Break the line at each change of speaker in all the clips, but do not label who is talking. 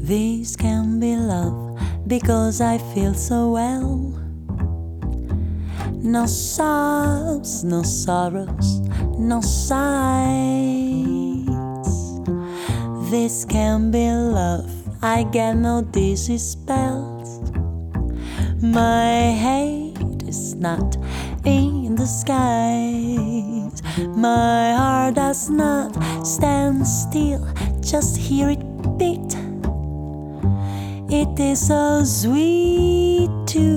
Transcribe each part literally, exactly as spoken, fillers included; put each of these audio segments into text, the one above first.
This can be love because I feel so well. No sobs, no sorrows, no sighs. This can be love, I get no dizzy spells. My hate is not in the skies. My heart does not stand still, just hear it beat. It is so sweet to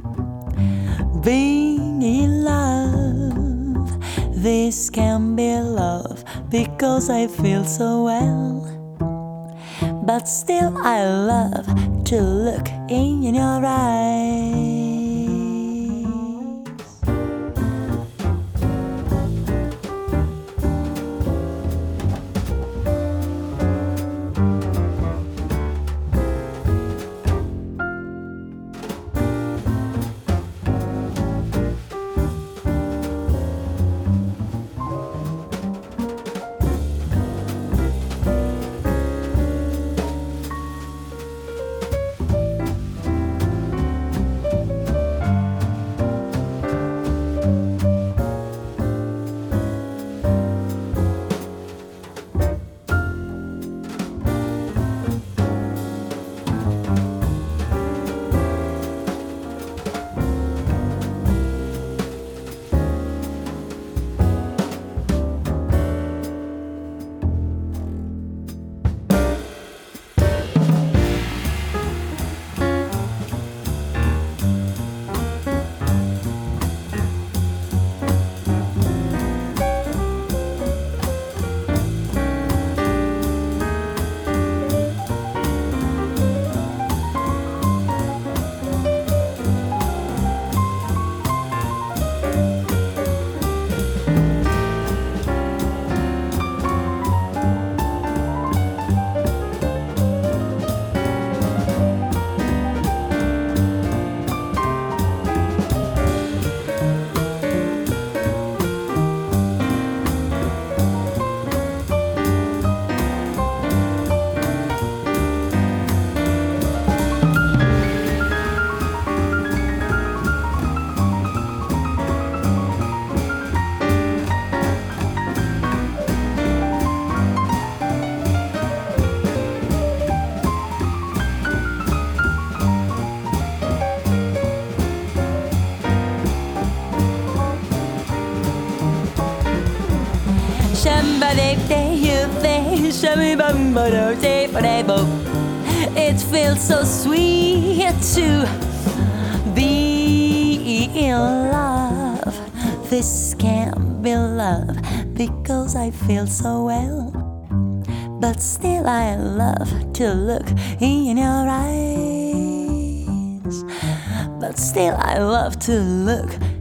be in love. This can be love because I feel so well. But still I love to look in your eyes. It feels so sweet to be in love. This can't be love because I feel so well. But still I love to look in your eyes. But still I love to look